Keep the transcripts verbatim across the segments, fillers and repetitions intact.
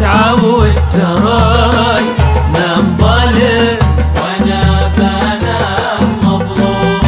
متعود تراي نام ظالم وانا بنام مظلوم.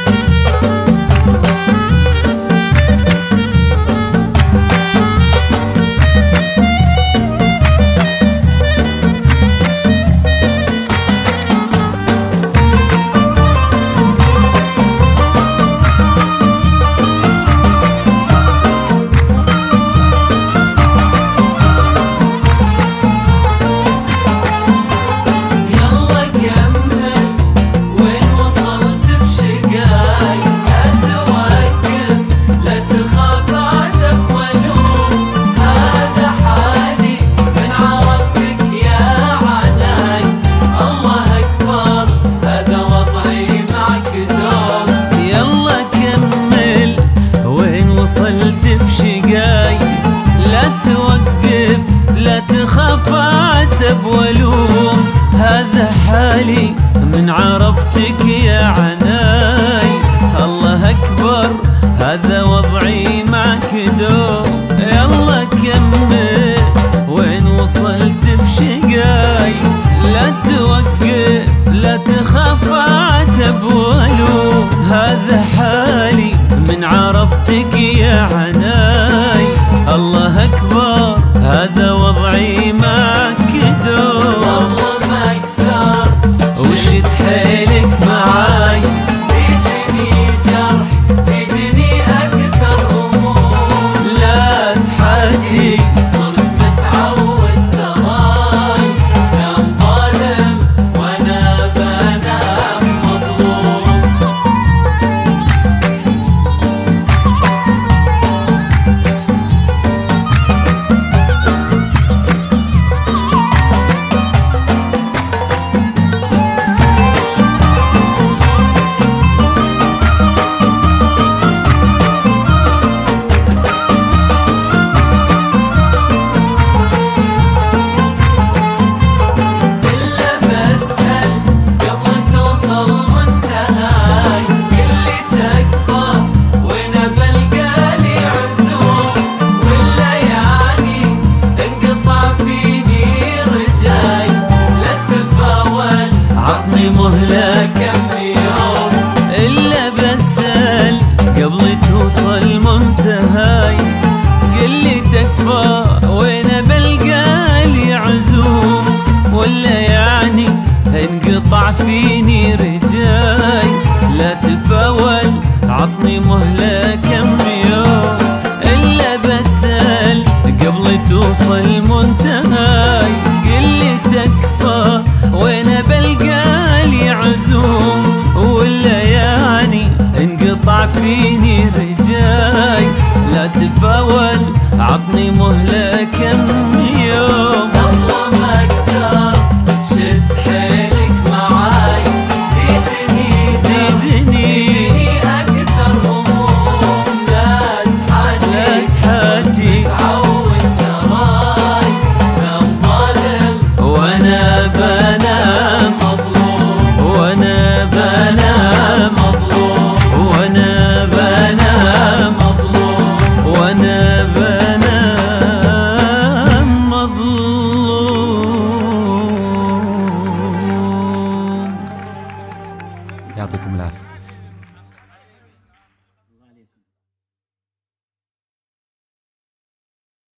وصلت بشقاي لا توقف لا تخاف عتب ولوم، هذا حالي من عرفتك يا عناي. الله أكبر هذا وضعي معك دوم. يلا كمل وين وصلت بشقاي لا توقف لا تخاف عتب ولوم، هذا حالي من عرفتك يا عناي. الله أكبر هذا وضعي معك دوم. والله ما أكثر وشد حيلك معاي، زيدني جرح زيدني أكثر هموم. لا تحاتي صرت متعود تراي نام ظالم وأنا بنام مظلوم. مهلة كم يوم إلا بسأل قبل توصل منتهاي. قل لي تكفى وين بلقالي عزوم، ولا يعني انقطع فيني رجال.